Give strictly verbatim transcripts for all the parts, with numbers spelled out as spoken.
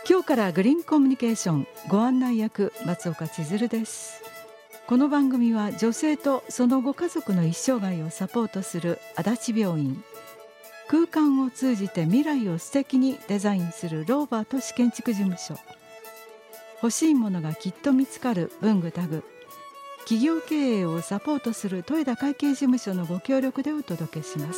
今日からグリーンコミュニケーションご案内役松岡千鶴です。この番組は女性とそのご家族の一生涯をサポートする足立病院、空間を通じて未来を素敵にデザインするローバート氏建築事務所、欲しいものがきっと見つかる文具タグ、企業経営をサポートする豊田会計事務所のご協力でお届けします。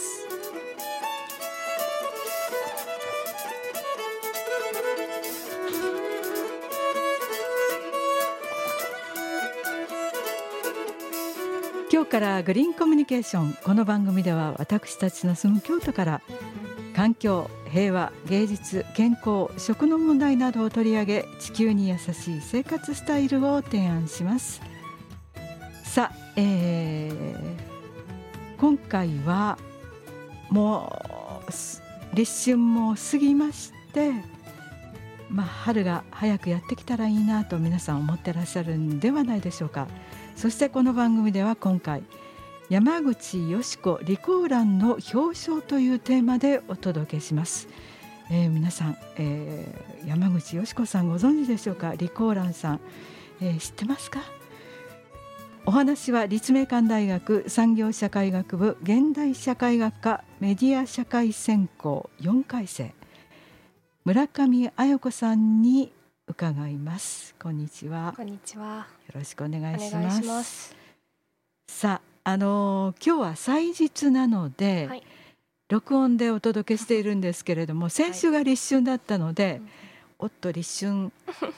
今日からグリーンコミュニケーション。この番組では私たちの住む京都から環境、平和、芸術、健康、食の問題などを取り上げ、地球に優しい生活スタイルを提案します。さあ、えー、今回はもう立春も過ぎまして、まあ、春が早くやってきたらいいなと皆さん思ってらっしゃるんではないでしょうか。そしてこの番組では今回山口よし子リコーランの表彰というテーマでお届けします。えー、皆さん、えー、山口よし子さんご存知でしょうか。リコーランさん、えー、知ってますか。お話は立命館大学産業社会学部現代社会学科メディア社会専攻よんかい生、村上あよ子さんに伺います。こんにちは。 こんにちは。 よろしくお願いします。 お願いします。 さあ、あのー、今日は祭日なので、はい、録音でお届けしているんですけれども、先週が立春だったので、はい、おっと立春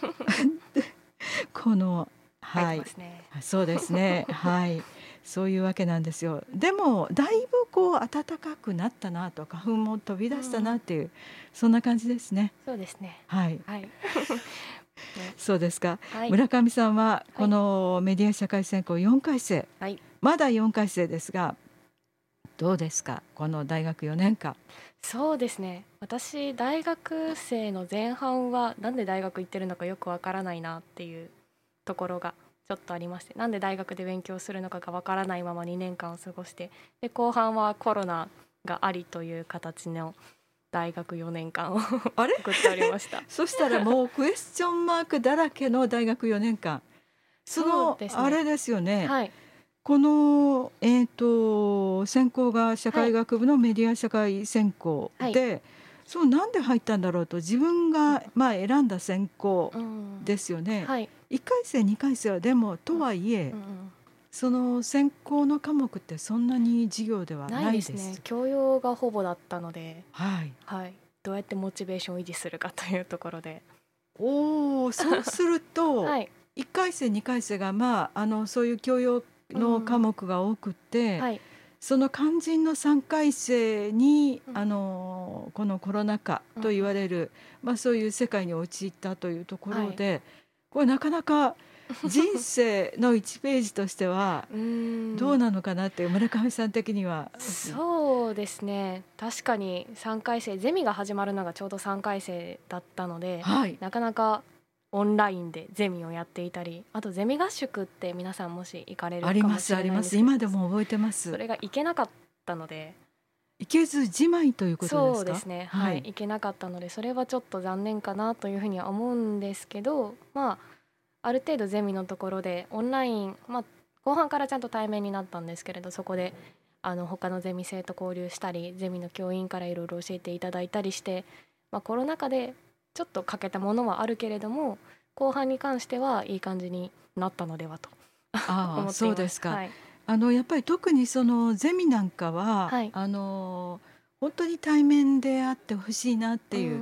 このはい、ね、そうですねはい、そういうわけなんですよ。でもだいぶこう暖かくなったなと、花粉も飛び出したなっていう、うん、そんな感じですね。 そうですね。 はい、はいそうですか、はい、村上さんはこのメディア社会専攻よんかい生、はい、まだよんかい生ですが、どうですかこの大学よねんかん。 そうですね、私大学生の前半はなんで大学行ってるのかよくわからないなっていうところがちょっとありまして、なんで大学で勉強するのかがわからないままにねんかんを過ごして、で後半はコロナがありという形の大学よねんかんをあれ送っておりましたそしたらもうクエスチョンマークだらけの大学よねんかん。そのそうですね、あれですよね、はい、この、えーと、専攻が社会学部のメディア社会専攻で、はい、そうなんで入ったんだろうと、自分が、まあ、選んだ専攻ですよね、うんはい、いっかい生にかい生はでもとはいえ、うんうん、その専攻の科目ってそんなに授業ではないです。 ないですね。教養がほぼだったので、 はいはい、どうやってモチベーションを維持するかというところで、 おそうすると、はい、いっかい生にかい生が、まあ、あのそういう教養の科目が多くて、うんはい、その肝心のさんかい生に、うん、あのこのコロナ禍と言われる、うんまあ、そういう世界に陥ったというところで、はい、これなかなか人生のいちページとしてはどうなのかなっていう村上さん的には。 そうですね、確かにさんかい生ゼミが始まるのがちょうどさんかい生だったので、はい、なかなかオンラインでゼミをやっていたり、あとゼミ合宿って皆さんもし行かれるかもしれないですけど、 ありますあります、今でも覚えてます。 それが行けなかったので、 行けずじまいということですか。 そうですね、はい、はい、行けなかったのでそれはちょっと残念かなというふうには思うんですけど、まあある程度ゼミのところでオンライン、まあ、後半からちゃんと対面になったんですけれど、そこであの他のゼミ生と交流したり、ゼミの教員からいろいろ教えていただいたりして、まあ、コロナ禍でちょっと欠けたものはあるけれども、後半に関してはいい感じになったのではとあ思っています。 そうですか、はい、あのやっぱり特にそのゼミなんかは、はい、あの本当に対面であってほしいなっていう、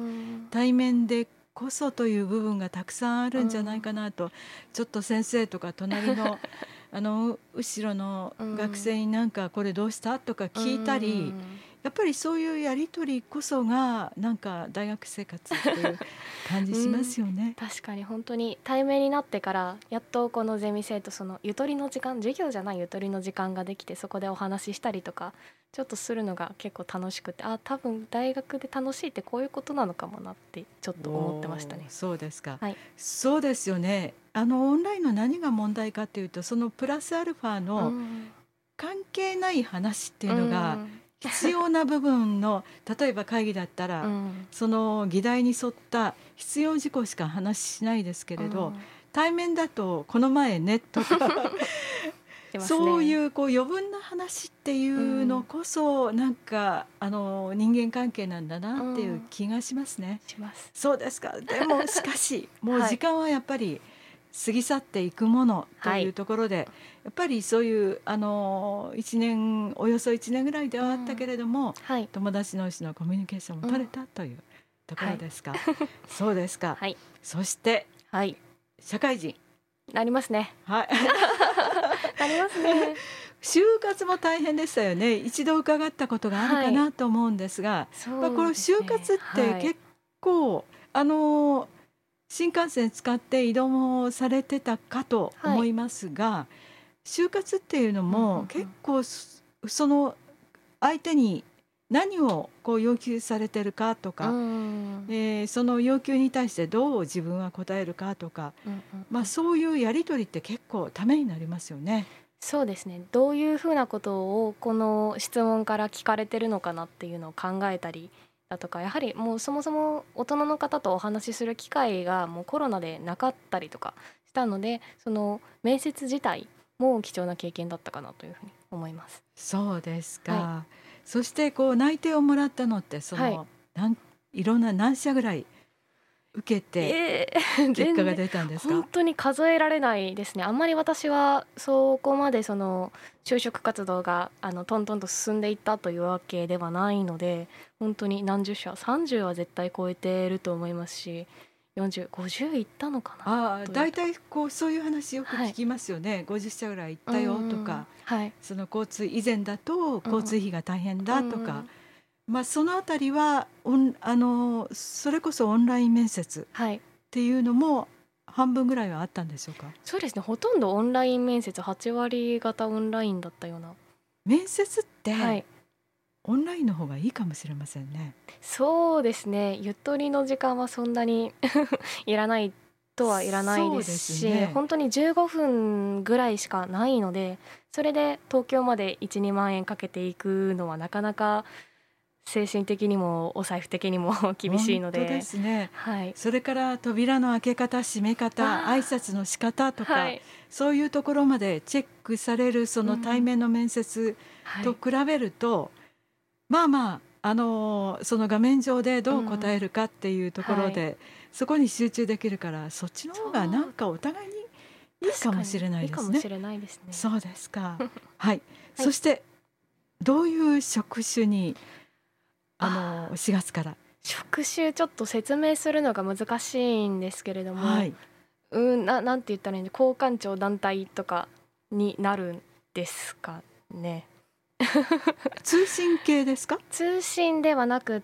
対面でこそという部分がたくさんあるんじゃないかなと、ちょっと先生とか隣のあの後ろの学生になんかこれどうしたとか聞いたり、やっぱりそういうやり取りこそがなんか大学生活っていう感じしますよね。 確かに本当に対面になってからやっとこのゼミ生とそのゆとりの時間、授業じゃないゆとりの時間ができて、そこでお話ししたりとかちょっとするのが結構楽しくて、あ多分大学で楽しいってこういうことなのかもなってちょっと思ってましたね。 そうですか、 はい、 そうですよね。あのオンラインの何が問題かっていうと、そのプラスアルファの関係ない話っていうのが必要な部分の例えば会議だったら、 うん、 その議題に沿った必要事項しか話しないですけれど、 うん、 対面だとこの前ねとか出ますね。 そういうこう余分な話っていうのこそ、なんかあの人間関係なんだなっていう気がしますね。 します。 そうですか。でもしかしもうはい時間はやっぱり過ぎ去っていくものというところで、 はい、 やっぱりそういうあのいちねんおよそいちねんぐらいではあったけれども、 うん、はい、 友達同士のコミュニケーションも取れたというところですか。 はい、 そうですか。 はい、 そしてはい、 社会人、 なりますね。 はいなりますね。 就活も大変でしたよね。一度伺ったことがあるかなと思うんですが、 そうまあ、このですね。 就活ってはい、 結構、あの新幹線使って移動もされてたかと思いますが、就活っていうのうんうんうもん結構そその相手に何をこう要求されてるかとうか、 ん、 えーその要求に対してどう自分は答えるかとか、 うんうんうん、 まあ、そういうやり取りって結構ためになりますよね。 そうですね。どういうふうなことをこの質問から聞かれてるのかなっていうのを考えたりだとか、やはりもうそもそも大人の方とお話しする機会がもうコロナでなかったりとかしたので、その面接自体も貴重な経験だったかなというふうに思います。 そうですか。 はそしてこう内定をもらったのってその、 はい、 なんいろんな何社ぐらい受けてえー、 結果が全然出たんです本か？ 当に数えられないですね。あんまり私はそこまでその就職活動があのトントンと進んでいったというわけではないので、本当に何十社、さんじゅうは絶対超えてると思いますし、よんじゅう、ごじゅういったのかなああ、 というだいたいこうそういう話よくはい、 聞きますよね。ごじゅっ社ぐらい行っうたよとん、 か、 はい、 その交通以前だと交通費が大変だとか、 うん、 まあそのあたりはオンあのそれこそオンライン面接はい、 っていうのも半分ぐらいはあったんでしょうか？ そうですね。ほとんどオンライン面接、はち割方オンラインだったような。 面接ってはい、 オンラインの方がいいかもしれませんね。 そうですね。ゆとりの時間はそんなにいらないとはいらないそうですし、 ですね。 本当にじゅうごふんぐらいしかないので、それで東京までいち、にまん円かけていくのはなかなか精神的にもお財布的にも厳しいの本当でで、 すね。 はい。 それから扉の開け方閉め方あー挨拶の仕方とか、 はい。 そういうところまでチェックされるその対面の面接とはい。 比べると、まあまああのその画面上でどう答えるかっていうところで、 うんはそこに集中できるから、そっちの方がなんかお互いにいいかもしれないですね。 いいかもしれないですね。 そうですか。はい。 はいそしてどういう職種にああのしがつから、 職種ちょっと説明するのが難しいんですけれども、 はい。 うんな、なんて言ったらいいんで交換庁団体とかになるんですかね。 通信系ですか？ 通信ではなくって、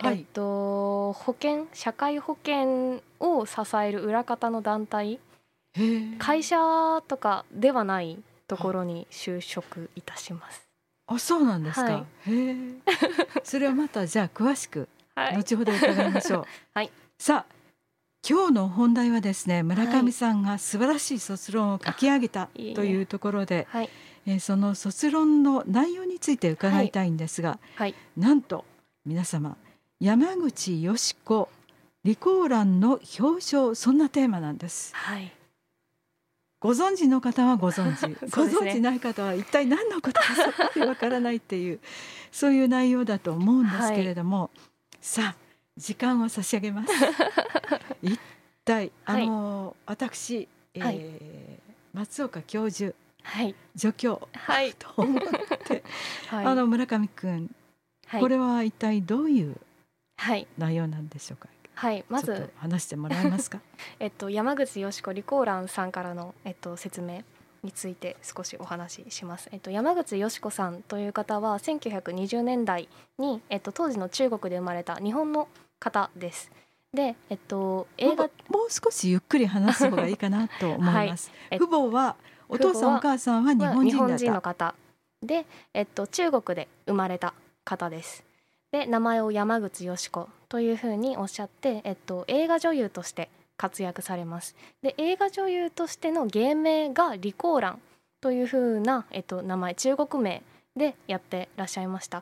はいえっと、保険社会保険を支える裏方の団体、 へえ。 会社とかではないところに就職いたします。 あ、そうなんですか。 はいへえ。それはまたじゃあ詳しくはい、 後ほど伺いましょう。 はいさあ、今日の本題はですね、村はい上さんが素晴らしい卒論を書き上げたいえいえというところで、 はいえーその卒論の内容について伺いたいんですが、 はいなんと皆様、山口よし子理工欄の表彰、そんなテーマなんです。 はいご存知の方はご存知、ごそうですね存知ない方は一体何のことかさっぱりわからないっていうそういう内容だと思うんですけれども、さあ時間を差し上げます。一体あはいの、私、えーはい松岡教授はい助教、 はいと思ってはいあの村上くん、 はいこれは一体どういうはい内容なんでしょうか？ はいまちょっとず、 話してもらえますか？ えっと、山口よし子理工欄さんからの、えっと、説明について少しお話しします。えっと、山口よし子さんという方はせんきゅうひゃくにじゅうねんだいに、えっと、当時の中国で生まれた日本の方です。で、えっと、映画もうもう少しゆっくり話す方がいいかなと思います。 はいえっと父母はお父さんお母さんは日本日人だった。 本人の方で、えっと、中国で生まれた方です。で名前を山口よし子というふうにおっしゃって、えっと、映画女優として活躍されます。で映画女優としての芸名が李香蘭というふうな、えっと、名前、中国名でやってらっしゃいました。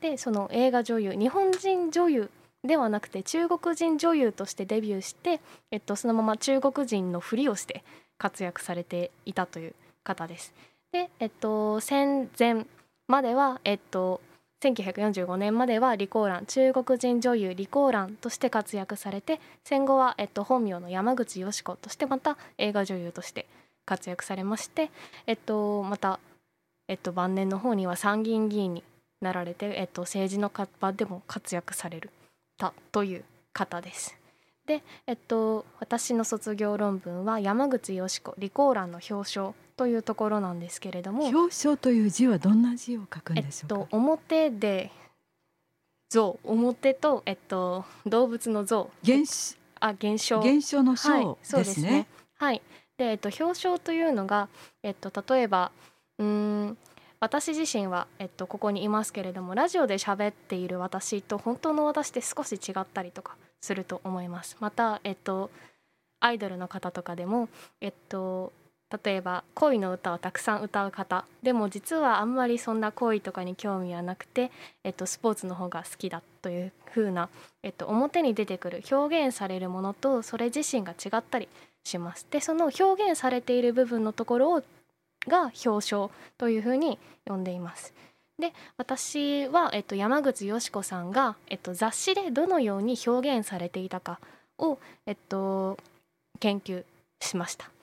でその映画女優、日本人女優ではなくて中国人女優としてデビューして、えっと、そのまま中国人のふりをして活躍されていたという方です。で、えっと、戦前までは、えっと、せんきゅうひゃくよんじゅうごねんまでは李香蘭、中国人女優李香蘭として活躍されて、戦後は、えっと、本名の山口淑子としてまた映画女優として活躍されまして、えっと、また、えっと、晩年の方には参議院議員になられて、えっと、政治の場でも活躍されるたという方です。で、えっと、私の卒業論文は山口淑子李香蘭の表彰というところなんですけれども、 表彰という字はどんな字を書くんでしょうか。 えっと、表で象、表と、えっと、動物の象、 現あ現象現象の象、 はい、そうでですね。 ね。 はいでえっと、表彰というのが、えっと、例えばうーん私自身は、えっと、ここにいますけれども、ラジオで喋っている私と本当の私って少し違ったりとかすると思います。また、えっと、アイドルの方とかでも、えっと、例えば恋の歌をたくさん歌う方でも実はあんまりそんな恋とかに興味はなくて、えっと、スポーツの方が好きだという風な、えっと、表に出てくる表現されるものとそれ自身が違ったりします。でその表現されている部分のところをが表彰というふうに呼んでいます。で私は、えっと、山口淑子さんが、えっと、雑誌でどのように表現されていたかを、えっと、研究しました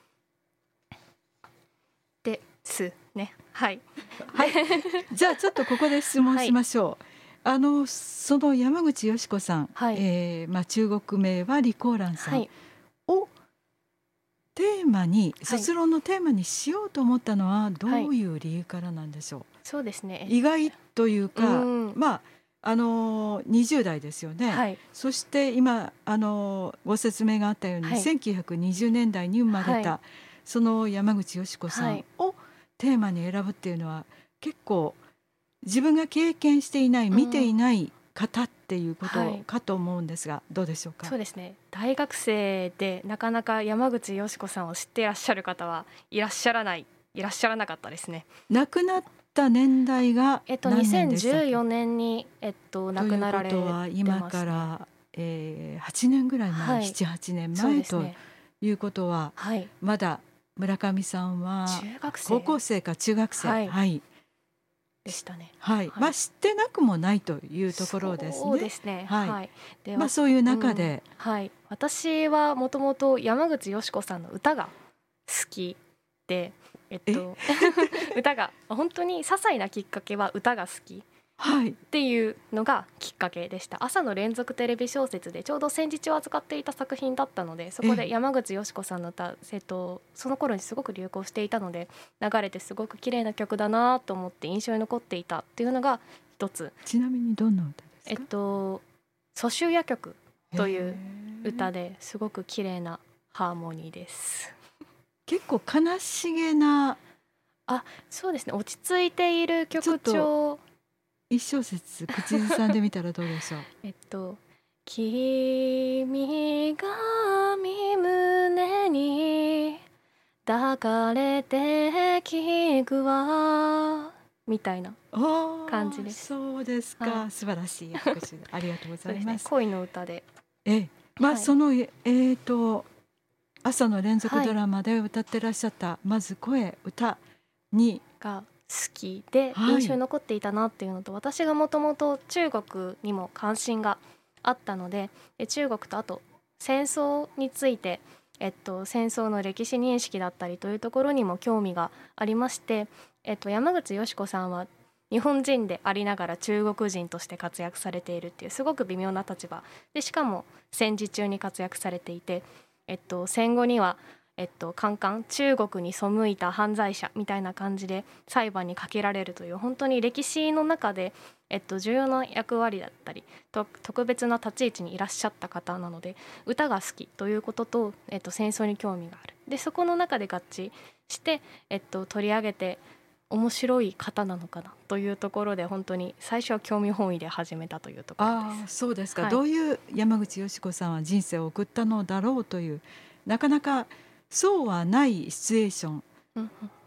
ですね。はい、 はい、じゃあちょっとここで質問しましょう。はい、あのその山口淑子さん、 はいえーまあ、中国名は李香蘭さん、はい、をテーマに、卒論のテーマにしようと思ったのはどういう理由からなんでしょう。はい、 そうですね、 意外というか、うまああのにじゅう代ですよね。はい、そして今あのご説明があったように、はい、せんきゅうひゃくにじゅうねんだいに生まれた、はい、その山口淑子さんをテーマに選ぶっていうのは、結構自分が経験していない、見ていない方っていうことかと思うんですが、どうでしょうか。 そうですね、大学生でなかなか山口淑子さんを知っていらっしゃる方はいらっしゃらないいらっしゃらなかったですね。 亡くなった年代がえっと、 何年でしたっけ。 にせんじゅうよねんに、えっと、亡くなられてますね。ということは今から、えー、はちねんぐらい前、はい、ななはちねんまえ、ね、ということは、はい、まだ村上さんは高校生か中学生、はいはい、 でしたね。 はいはい、まあ、知ってなくもないというところですね。 そうですね、はいはい、 でまあ、そういう中で、 うんはい、私はもともと山口淑子さんの歌が好きで、えっと、歌が本当に些細なきっかけは歌が好きっていうのがきっかけでした。朝の連続テレビ小説でちょうど戦時中を扱っていた作品だったので、そこで山口淑子さんの歌、えっと、その頃にすごく流行していたので、流れてすごく綺麗な曲だなと思って印象に残っていたっていうのが一つ。 ちなみにどんな歌ですか。 えっと蘇州夜曲という歌ですごく綺麗なハーモニーです。 結構悲しげな、 あ、そうですね、落ち着いている曲調。 一小節口ずさんでみたらどうでしょう。 えっと君が身胸に抱かれて聞くわみたいな感じです。 そうですか、はい、素晴らしい拍手ありがとうございます。 ね、恋の歌で、 えまあ、はい、そのえーと朝の連続ドラマで歌ってらっしゃった、はい、まず声歌にが好きで印象に残っていたなっていうのと、はい、私がもともと中国にも関心があったので、中国とあと戦争について、えっと、戦争の歴史認識だったりというところにも興味がありまして、えっと、山口淑子さんは日本人でありながら中国人として活躍されているっていうすごく微妙な立場で、しかも戦時中に活躍されていて、えっと、戦後にはえっと、カンカン中国に背いた犯罪者みたいな感じで裁判にかけられるという、本当に歴史の中で、えっと、重要な役割だったりと特別な立ち位置にいらっしゃった方なので、歌が好きということと、えっと、戦争に興味がある。でそこの中で合致して、えっと、取り上げて面白い方なのかなというところで、本当に最初は興味本位で始めたというところです。 あ、そうですか、 はい、 どういう山口淑子さんは人生を送ったのだろうという、なかなかそうはないシチュエーション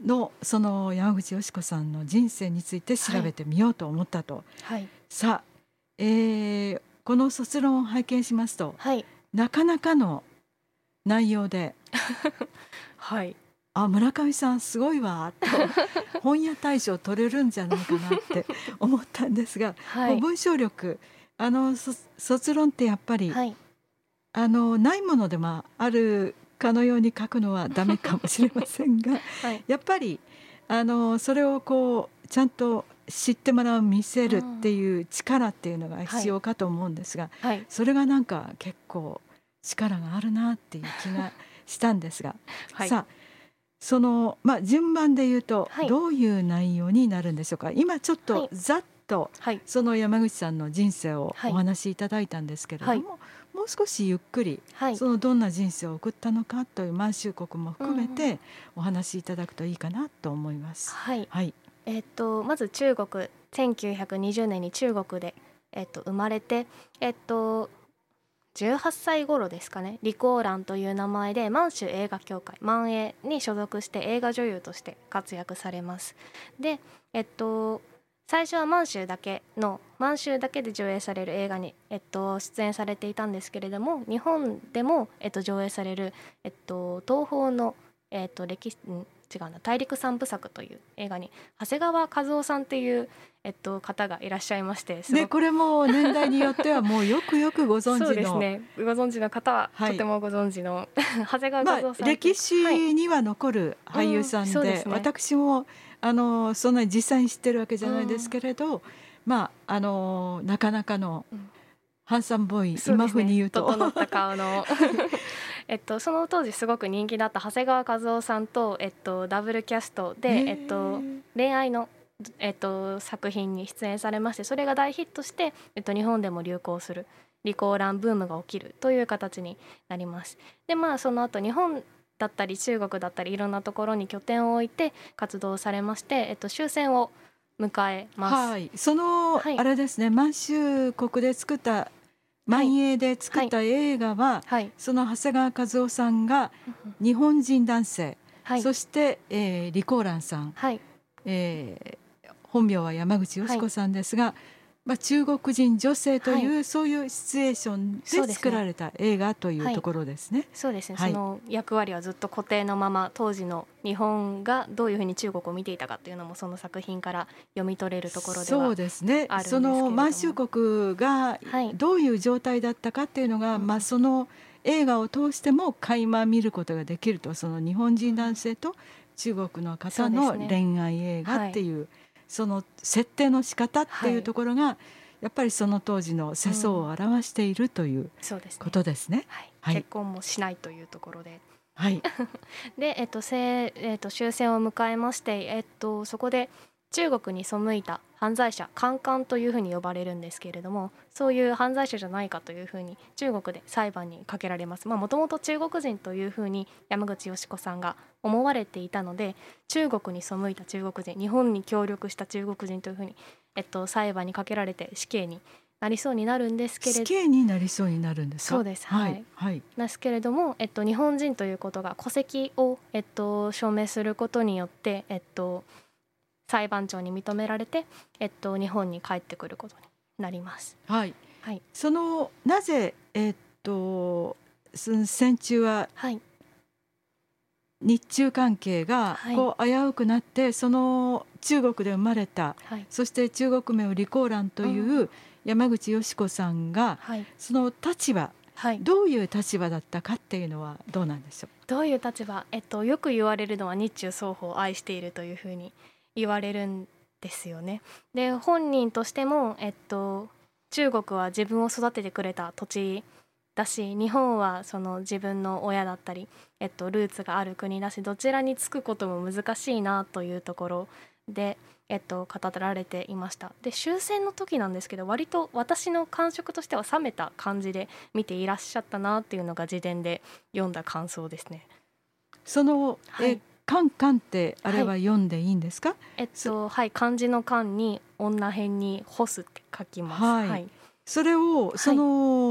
のその山口淑子さんの人生について調べてみようと思ったと、 はい、 さあ、えーこの卒論を拝見しますと、 はい、 なかなかの内容ではい、 あ、村上さんすごいわと本屋大賞取れるんじゃないかなって思ったんですが、 はい、 もう文章力、あのそ卒論ってやっぱり、 はい、 あのないものでもあるかのように書くのはダメかもしれませんがはい、 やっぱりあのそれをこうちゃんと知ってもらう、見せるっていう力っていうのが必要かと思うんですが、 はい、 それがなんか結構力があるなっていう気がしたんですが、 はい、 さあその、まあ、順番で言うとはい、 どういう内容になるんでしょうか。今ちょっとはい、 ざっとはい、 その山口さんの人生をはいお話しいただいたんですけれども、 はい、 もう少しゆっくりはい、 そのどんな人生を送ったのかという満州国も含めうん、 てお話しいただくといいかなと思います。 はい、 はい、 えっとまず中国、せんきゅうひゃくにじゅうねんに中国で、えっと、生まれて、えっとじゅうはっさい頃ですかね、李光蘭という名前で満州映画協会満映に所属して映画女優として活躍されます。で、えっと最初は満州だけの満州だけで上映される映画に、えっと、出演されていたんですけれども、日本でも、えっと、上映される、えっと、東宝の、えっと、歴史ん違うな大陸三部作という映画に長谷川一夫さんという、えっと、方がいらっしゃいまして、すごくでこれも年代によってはもうよくよくご存知のそうですね、ご存知の方は、 はいとてもご存知の長谷川まあ、 一夫さん、 歴はい、 史には残る俳優さんで、 うんそうですね、 私もあのそんなに実際に知ってるわけじゃないですけれど、まあ、あのなかなかのうんハンサムボーイ、 そうですね、 今風に言うと整った顔のえっとその当時すごく人気だった長谷川一夫さんと、えっと、ダブルキャストで、えっと、恋愛の、えっと、作品に出演されまして、それが大ヒットして、えっと、日本でも流行する李光蘭ブームが起きるという形になります。でまあその後日本だったり中国だったりいろんなところに拠点を置いて活動されまして、えっと、終戦を迎えます。 はい、その、 はい、 あれですね、満州国で作った満映で作った映画は、 はい、 その長谷川一夫さんが日本人男性、 はい、 そして、えー、李光蘭さん、 はい、 えー本名は山口淑子さんですが、まあ、中国人女性という、はい、そういうシチュエーションで作られた映画というところですね。 そうですね、 はい、 その役割はずっと固定のまま、当時の日本がどういうふうに中国を見ていたかというのもその作品から読み取れるところではあるんですけれども、そうですね、 その満州国がどういう状態だったかっていうのが、はい、まあ、その映画を通しても垣間見ることができると、その日本人男性と中国の方の恋愛映画っていう、その設定の仕方っていうところが、はい、やっぱりその当時の世相を表しているということですね。 はいはい、結婚もしないというところで、 はい、 で、えっとせえっと、終戦を迎えまして、えっと、そこで中国に背いた犯罪者、カンカンというふうに呼ばれるんですけれども、そういう犯罪者じゃないかというふうに中国で裁判にかけられます。もともと中国人というふうに山口淑子さんが思われていたので、中国に背いた中国人、日本に協力した中国人というふうに、えっと、裁判にかけられて死刑になりそうになるんですけれど、 死刑になりそうになるんですか。 そうです、はい、はい、ですけれども、えっと、日本人ということが戸籍を、えっと、証明することによって、えっと、裁判長に認められて、えっと、日本に帰ってくることになります。 はい、 はい、 そのなぜ、えっと、戦中は、はい、日中関係がこう危うくなって、はい、その中国で生まれた、はい、そして中国名を李光蘭という山口淑子さんが、はい、その立場、はい、どういう立場だったかっていうのはどうなんでしょう。 どういう立場、えっと、よく言われるのは日中双方を愛しているというふうに言われるんですよね。で、本人としても、えっと、中国は自分を育ててくれた土地だし、日本はその自分の親だったり、えっと、ルーツがある国だし、どちらにつくことも難しいなというところで、えっと、語られていました。で、終戦の時なんですけど、割と私の感触としては冷めた感じで見ていらっしゃったなっていうのが自伝で読んだ感想ですね。 その、はい、えカンカンってあれは読んでいいんですか。はい、 えっとはい、漢字の漢に女編に干すって書きます。 はいはい、それをその、はい、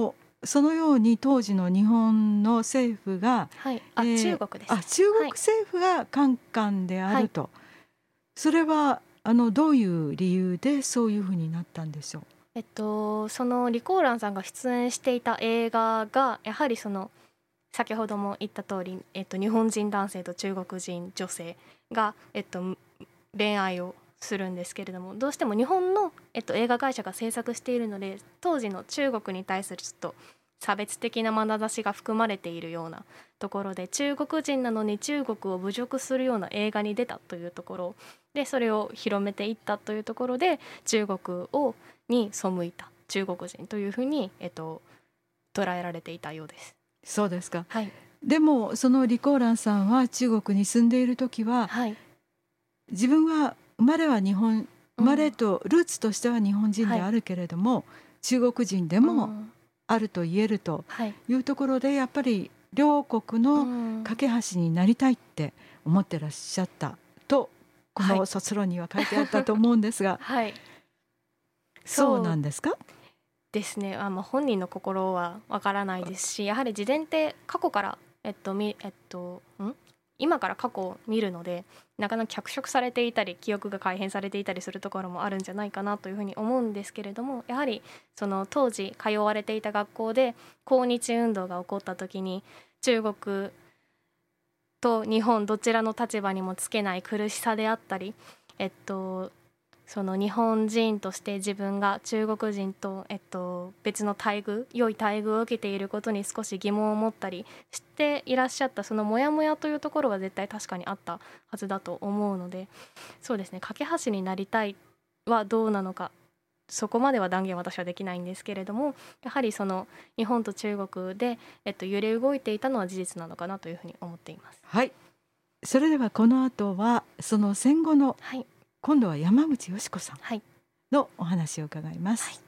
そのように当時の日本の政府が、 はい、あ、 えー中国です。 あ中国政府がカンカンであると、はい、それはあのどういう理由でそういうふうになったんでしょう。 えっと、そのリコーランさんが出演していた映画がやはりその先ほども言った通り、えっと、日本人男性と中国人女性が、えっと、恋愛をするんですけれども、どうしても日本の、えっと、映画会社が制作しているので、当時の中国に対するちょっと差別的な眼差しが含まれているようなところで、中国人なのに中国を侮辱するような映画に出たというところで、それを広めていったというところで、中国をに背いた中国人というふうに、えっと、捉えられていたようです。 そうですか、 はい、 でもそのリコーランさんは中国に住んでいる時は、はい、自分は生まれは日本生まれとルーツとしては日本人であるけれども、はい、中国人でもあると言えるというところで、やっぱり両国の架け橋になりたいって思ってらっしゃったと、この卒論には書いてあったと思うんですが、はい、そうなんですか？ ですね、あの本人の心はわからないですし、やはり自伝って過去から、えっとみえっと、ん今から過去を見るので、なかなか脚色されていたり記憶が改変されていたりするところもあるんじゃないかなというふうに思うんですけれども、やはりその当時通われていた学校で抗日運動が起こった時に、中国と日本どちらの立場にもつけない苦しさであったり、えっとその日本人として自分が中国人と、えっと、別の待遇良い待遇を受けていることに少し疑問を持ったりしていらっしゃった、そのモヤモヤというところは絶対確かにあったはずだと思うので、そうですね、架け橋になりたいはどうなのか、そこまでは断言私はできないんですけれども、やはりその日本と中国で、えっと、揺れ動いていたのは事実なのかなというふうに思っています。 はい、それではこの後はその戦後の、はい、今度は山口淑子さんのお話を伺います。はい、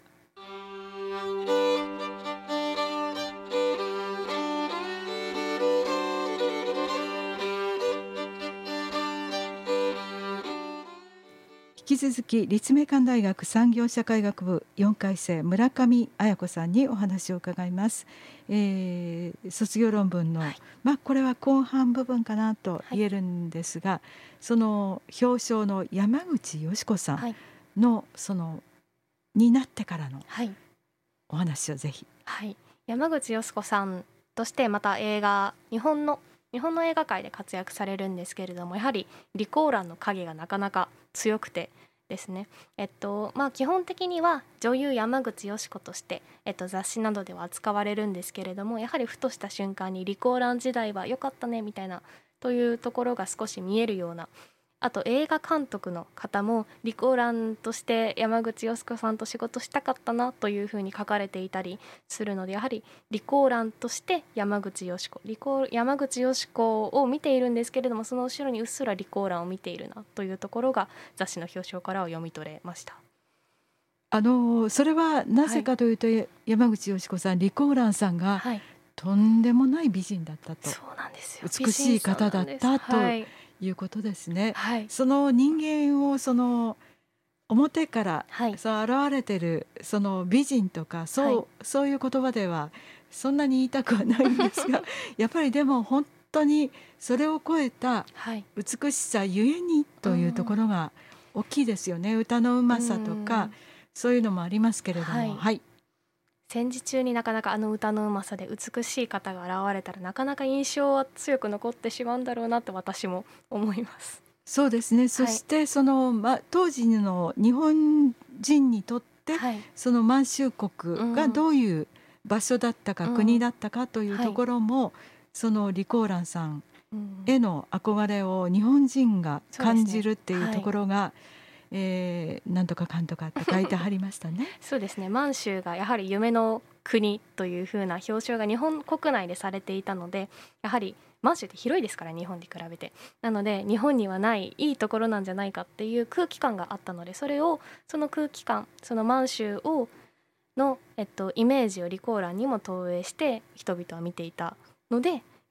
引き続き立命館大学産業社会学部よんかい生村上彩子さんにお話を伺います。えー、卒業論文の、はい、まあ、これは後半部分かなと言えるんですが、はい、その表彰の山口淑子さんの、はい、そのになってからのお話をぜひ。 はい、山口淑子さんとしてまた映画日本の日本の映画界で活躍されるんですけれども、やはりリコーランの影がなかなか強くてですね、えっとまあ、基本的には女優山口淑子として、えっと、雑誌などでは扱われるんですけれども、やはりふとした瞬間にリコーラン時代は良かったねみたいなというところが少し見えるような、あと映画監督の方もリコーランとして山口淑子さんと仕事したかったなというふうに書かれていたりするので、やはりリコーランとして山口淑子リコー山口淑子を見ているんですけれども、その後ろにうっすらリコーランを見ているなというところが雑誌の表彰からは読み取れました。 あのそれはなぜかというと、はい、山口淑子さんリコーランさんが、はい、とんでもない美人だったと。 そうなんですよ、 美しい方だったと、はい、いうことですね。はい、その人間をその表から、はい、そう現れてるその美人とかそう、はい、そういう言葉ではそんなに言いたくはないんですがやっぱりでも本当にそれを超えた美しさゆえにというところが大きいですよね。歌のうまさとかそういうのもありますけれども、はいはい、 戦時中になかなかあの歌のうまさで美しい方が現れたらなかなか印象は強く残ってしまうんだろうなと私も思います。 そうですね。そしてその、ま、当時の日本人にとって、はい、その満州国がどういう場所だったか、うん、国だったかというところも、はい、そのリコーランさんへの憧れを日本人が感じるっていうところが、えー、なんとかかんとかって書いてありましたね。 そうですね、満州がやはり夢の国というふうな表彰が日本国内でされていたので、やはり満州って広いですから日本に比べて、なので日本にはないいいところなんじゃないかっていう空気感があったので、それをその空気感その満州をの、えっと、イメージをリコーランにも投影して人々は見ていたので、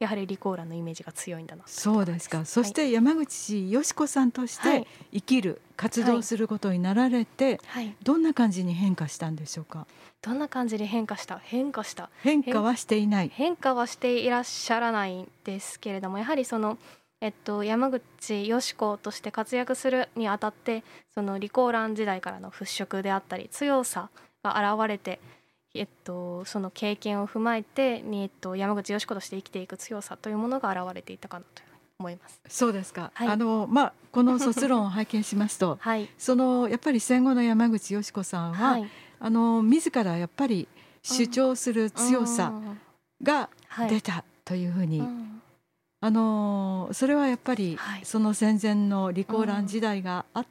やはりリコーランのイメージが強いんだなというところそうですか。そして山口よし子さんとしはいて生きる、活動することになられて、 はい、 どんな感じに変化したんでしょうか。 どんな感じで変化した変化した変化はしていない。 変化はしていらっしゃらないんですけれども、やはりその、えっと、山口よし子として活躍するにあたって、そのリコーラン時代からの払拭であったり強さが現れて、えっと、その経験を踏まえてに、えっと、山口よし子として生きていく強さというものが現れていたかなというふうに思います。 そうですか。 はいあのまあこの卒論を拝見しますとはい、 そのやっぱり戦後の山口よし子さんは、 はい、 あの自らやっぱり主張する強さうんがはい出たというふうに、 うんあのそれはやっぱりはいその戦前のリコーラン時代があって、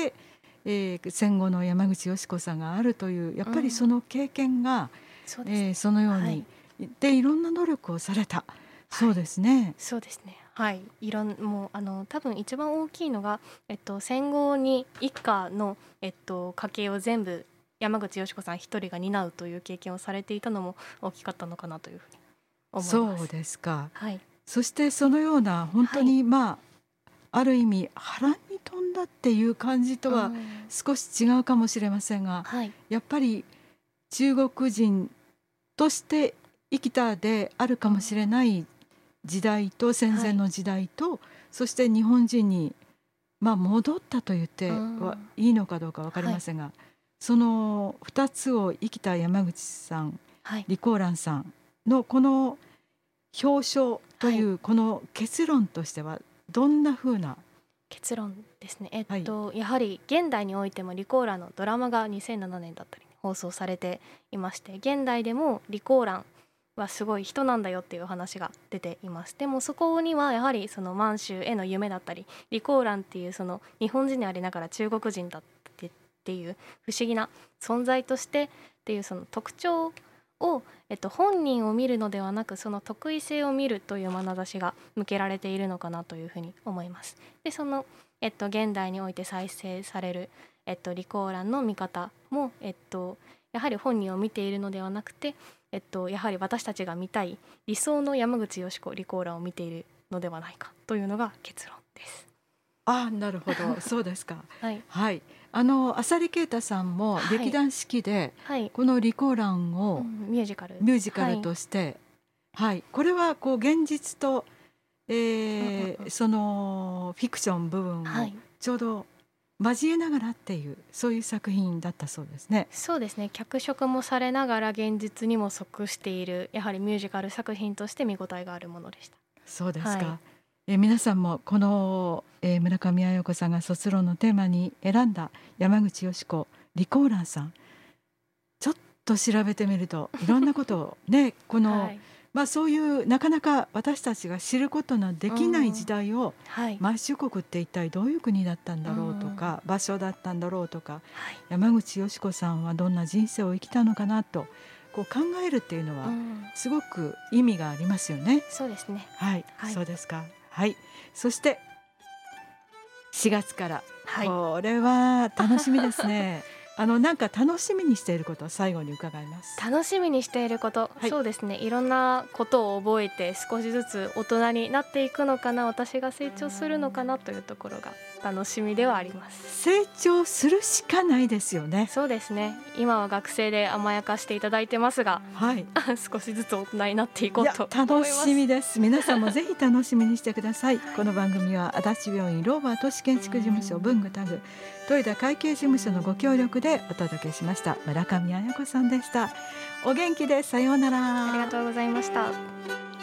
えー戦後の山口よし子さんがあるというやっぱりその経験が、 そうですね、 えーそのように、 はいでいろんな努力をされた、そうですね。 そうですね。はい、いろんもうあの多分一番大きいのが、えっと、戦後に一家の、えっと、家計を全部山口よし子さん一人が担うという経験をされていたのも大きかったのかなというふうに思います。 そうですか。 はい、 そしてそのような本当に、まあある意味波乱に飛んだっていう感じとはうん少し違うかもしれませんが、 はい、 やっぱり中国人として生きたであるかもしれない時代と戦前の時代と、そして日本人に、まあ、戻ったと言ってはいいのかどうか分かりませんが、そのふたつを生きた山口さん、 はい、 リコーランさんのこの表彰というこの結論としてはどんなふうな。 結論ですね。えっと、やはり現代においてもリコーランのドラマがにせんななねんだったりに放送されていまして、現代でもリコーランはすごい人なんだよっていう話が出ています。でもそこにはやはりその満州への夢だったり、リコーランっていうその日本人でありながら中国人だってっていう不思議な存在としてっていうその特徴を、えっと、本人を見るのではなくその特異性を見るという眼差しが向けられているのかなというふうに思います。でその、えっと、現代において再生される、えっと、リコーランの見方も、えっと、やはり本人を見ているのではなくて、えっと、やはり私たちが見たい理想の山口よし子リコーランを見ているのではないかというのが結論です。 ああ、なるほどそうですか。 はい、 はい、あの浅利慶太さんもはい劇団四季ではいこのリコーランうをん、ミュージカルミュージカルとして、はい、これはこう現実と、えーうんうんうんそのフィクション部分をはいちょうど交えながらっていうそういう作品だったそうですね。 そうですね。脚色もされながら現実にも即しているやはりミュージカル作品として見応えがあるものでした。 そうですか、 はいえー皆さんもこの、えー村上彩子さんが卒論のテーマに選んだ山口よし子リコーランさん、ちょっと調べてみるといろんなことをねこの、 はいまあ、そういうなかなか私たちが知ることのできない時代を、 はい満州国って一体どういう国だったんだろうとか、場所だったんだろうとか、 はい山口よし子さんはどんな人生を生きたのかなとこう考えるっていうのはうんすごく意味がありますよね。 そうですね。 はい、 はいそうですか。はい、そしてしがつから、 はいこれは楽しみですね。あのなんか楽しみにしていることを最後に伺います。 楽しみにしていること、 はいそうですね。いろんなことを覚えて少しずつ大人になっていくのかな、私が成長するのかなというところが楽しみではあります。 成長するしかないですよね。 そうですね。今は学生で甘やかしていただいてますが、 はい少しずつ大人になっていこいうやと思います。 楽しみです。皆さんもぜひ楽しみにしてください。この番組は足立病院ローバー都市建築事務所文具タグ豊田会計事務所のご協力でお届けしました。村上彩子さんでした。お元気でさようなら。 ありがとうございました。